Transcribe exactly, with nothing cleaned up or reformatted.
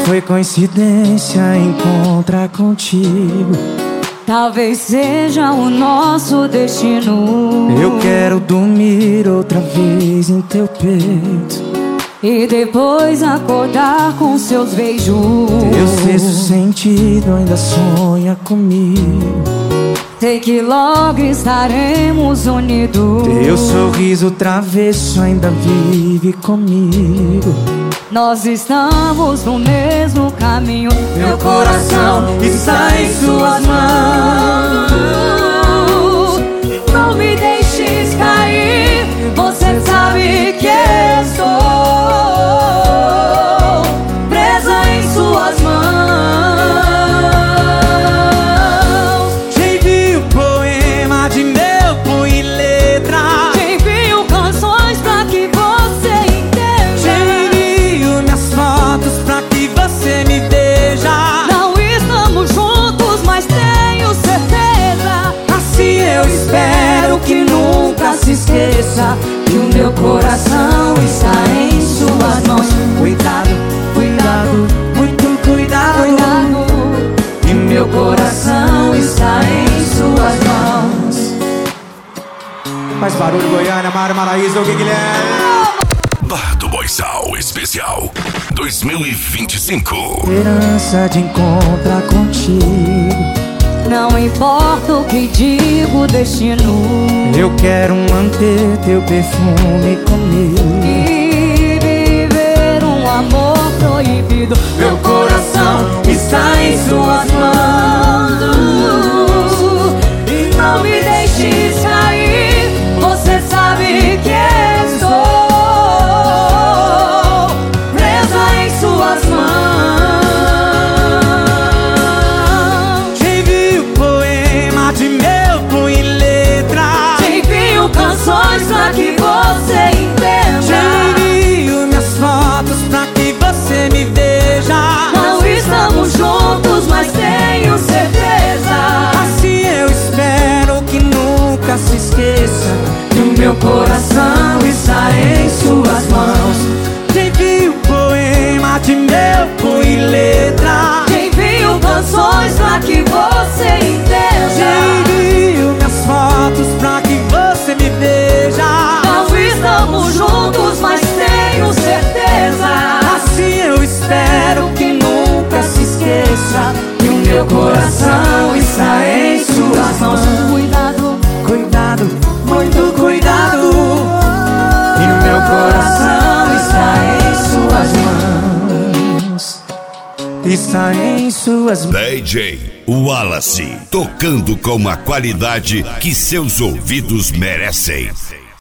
foi coincidência encontrar contigo. Talvez seja o nosso destino. Eu quero dormir outra vez em teu peito e depois acordar com seus beijos. Teu sexto sentido ainda sonha comigo. Sei que logo estaremos unidos. Teu sorriso travesso ainda vive comigo. Nós estamos no mesmo caminho. Meu coração está em suas mãos. Não me deixes cair. Você sabe que estou presa em suas mãos. Te envio poema de meu punho e letra. Te envio canções pra que você entenda. Te envio minhas fotos pra que você me veja. Não estamos juntos, mas tenho certeza. Assim eu espero que nunca se esqueça que o meu coração está em suas mãos. Cuidado, cuidado, muito cuidado, Cuidado, e meu coração está em suas mãos. Faz barulho, Goiânia, Mário Maraíza, o Guilherme. Bar do Boixal Especial dois mil e vinte e cinco. Esperança de encontrar contigo. não importa o que diga o destino. Eu quero manter teu perfume comigo E viver um amor proibido. Meu coração está em suas mãos. E não me deixes cair. Você sabe que estou presa em suas mãos. Te envio poema de meu punho e letra. Te envio canções pra que você entenda. Te envio minhas fotos pra que você me veja. Não estamos juntos, mas tenho certeza. Assim eu espero que nunca se esqueça que o meu coração está em suas mãos. Te envio poema de meu punho e letra. Te envio canções pra que você Te entenda. envio minhas fotos pra que você me veja. Não estamos juntos, mas tenho certeza. Assim eu espero que nunca se esqueça que o meu coração está em suas mãos. Cuidado, Cuidado, muito cuidado, e o meu coração está em suas mãos. Está em suas mãos. D J Wallace, tocando com a qualidade que seus ouvidos merecem.